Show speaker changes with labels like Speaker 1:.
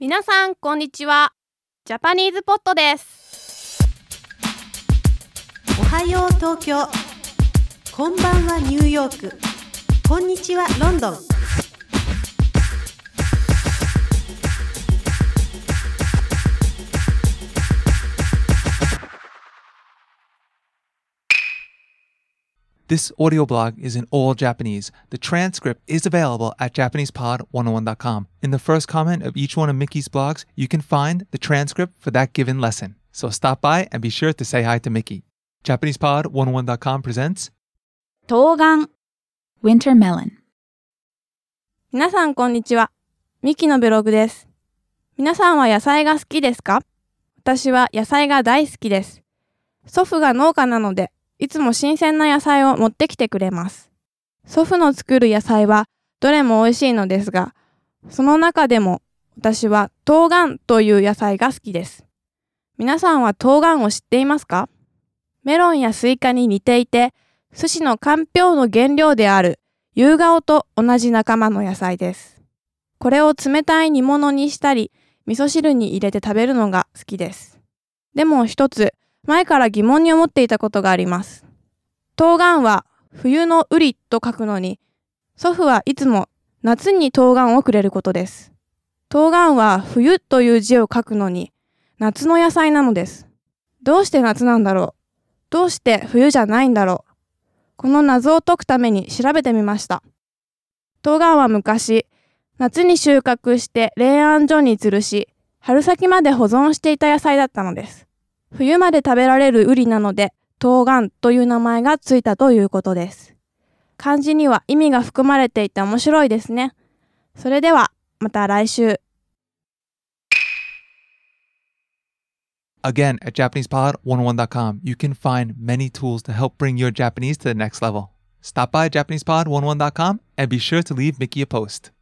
Speaker 1: 皆さんこんにちは。ジャパニーズポットです。
Speaker 2: おはよう東京、こんばんはニューヨーク、こんにちはロンドン。
Speaker 3: This audio blog is in all Japanese. The transcript is available at JapanesePod101.com. In the first comment of each one of Mickey's blogs, you can find the transcript for that given lesson. So stop by and be sure to say hi to Mickey. JapanesePod101.com presents
Speaker 4: 冬瓜 Winter Melon。
Speaker 1: 皆さんこんにちは。ミキのブログです。皆さんは野菜が好きですか？私は野菜が大好きです。祖父が農家なので、いつも新鮮な野菜を持ってきてくれます。祖父の作る野菜はどれも美味しいのですが、その中でも私は冬瓜という野菜が好きです。皆さんは冬瓜を知っていますか？メロンやスイカに似ていて、寿司のかんぴょうの原料である夕顔と同じ仲間の野菜です。これを冷たい煮物にしたり、味噌汁に入れて食べるのが好きです。でも一つ、前から疑問に思っていたことがあります。冬瓜は冬の瓜と書くのに、祖父はいつも夏に冬瓜をくれることです。冬瓜は冬という字を書くのに、夏の野菜なのです。どうして夏なんだろう？どうして冬じゃないんだろう？この謎を解くために調べてみました。冬瓜は昔、夏に収穫して冷暗所に吊るし、春先まで保存していた野菜だったのです。冬まで食べられる瓜なので、冬瓜という名前がついたということです。漢字には意味が含まれていて面白いですね。それでは、また来週。
Speaker 3: Again, at JapanesePod101.com, you can find many tools to help bring your Japanese to the next level. Stop by JapanesePod101.com and be sure to leave Mickey a post.